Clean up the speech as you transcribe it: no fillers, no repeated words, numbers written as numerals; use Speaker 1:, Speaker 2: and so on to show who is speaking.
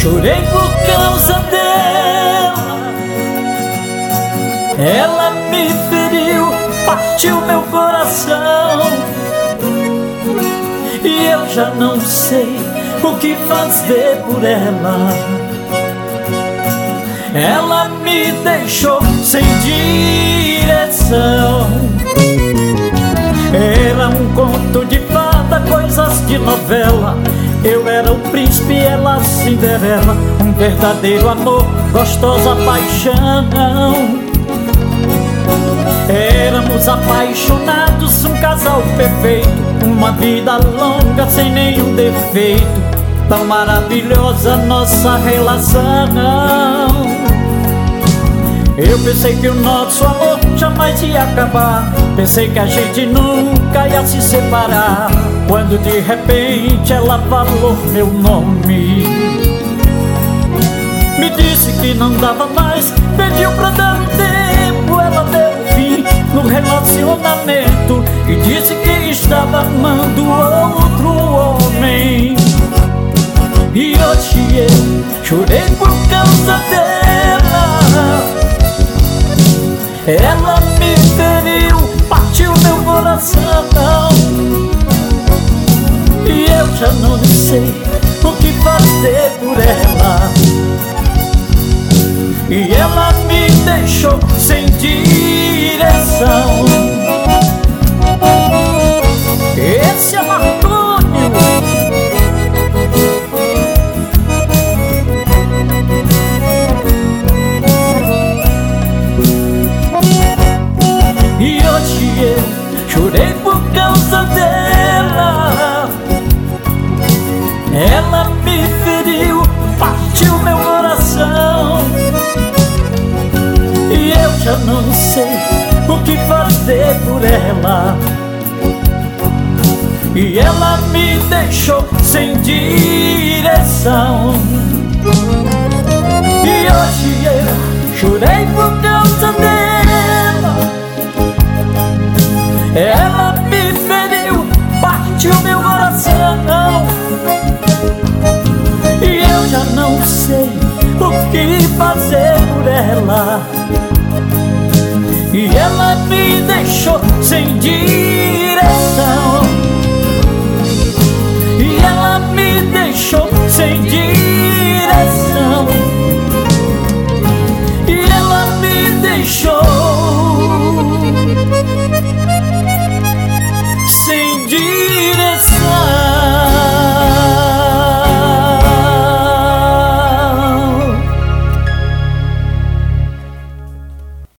Speaker 1: chorei por causa dela. Ela me feriu, partiu meu coração, e eu já não sei o que fazer por ela. Ela me deixou sem direção. Era um conto de fada, coisas de novela. Eu era o príncipe, ela a Cinderela. Um verdadeiro amor, gostosa paixão. Éramos apaixonados, um casal perfeito, uma vida longa sem nenhum defeito. Tão maravilhosa nossa relação. Eu pensei que o nosso amor jamais ia acabar. Pensei que a gente nunca ia se separar, quando de repente ela falou meu nome. Me disse que não dava mais, pediu pra dar um tempo. Ela deu fim no relacionamento e disse que estava amando outro homem. E hoje eu chorei por causa dela. Ela me feriu, partiu meu coração, e eu já não sei o que fazer por ela. E ela me deixou sem direção. Esse é Marcônio. E hoje eu chorei por causa dela. Ela me feriu, partiu meu coração, e eu já não sei o que fazer por ela. E ela me deixou sem direção. E hoje eu chorei por causa dela. Ela me feriu, partiu meu coração, e eu já não sei o que fazer por ela. E ela me deixou sem direção.